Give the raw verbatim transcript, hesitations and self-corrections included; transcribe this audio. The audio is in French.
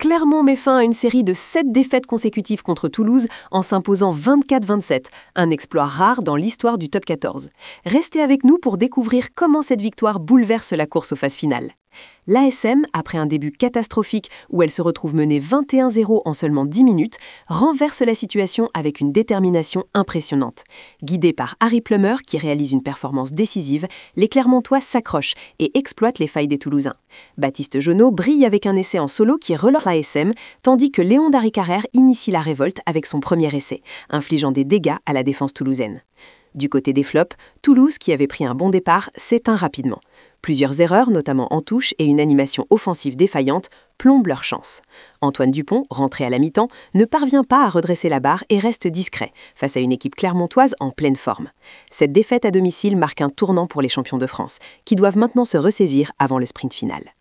Clermont met fin à une série de sept défaites consécutives contre Toulouse en s'imposant vingt-quatre vingt-sept, un exploit rare dans l'histoire du top quatorze. Restez avec nous pour découvrir comment cette victoire bouleverse la course aux phases finales. L'A S M, après un début catastrophique où elle se retrouve menée vingt et un zéro en seulement dix minutes, renverse la situation avec une détermination impressionnante. Guidés par Harry Plummer, qui réalise une performance décisive, les Clermontois s'accrochent et exploitent les failles des Toulousains. Baptiste Jonot brille avec un essai en solo qui relance l'A S M, tandis que Léon Darry-Carrère initie la révolte avec son premier essai, infligeant des dégâts à la défense toulousaine. Du côté des flops, Toulouse, qui avait pris un bon départ, s'éteint rapidement. Plusieurs erreurs, notamment en touche, et une animation offensive défaillante plombent leur chance. Antoine Dupont, rentré à la mi-temps, ne parvient pas à redresser la barre et reste discret face à une équipe clermontoise en pleine forme. Cette défaite à domicile marque un tournant pour les champions de France, qui doivent maintenant se ressaisir avant le sprint final.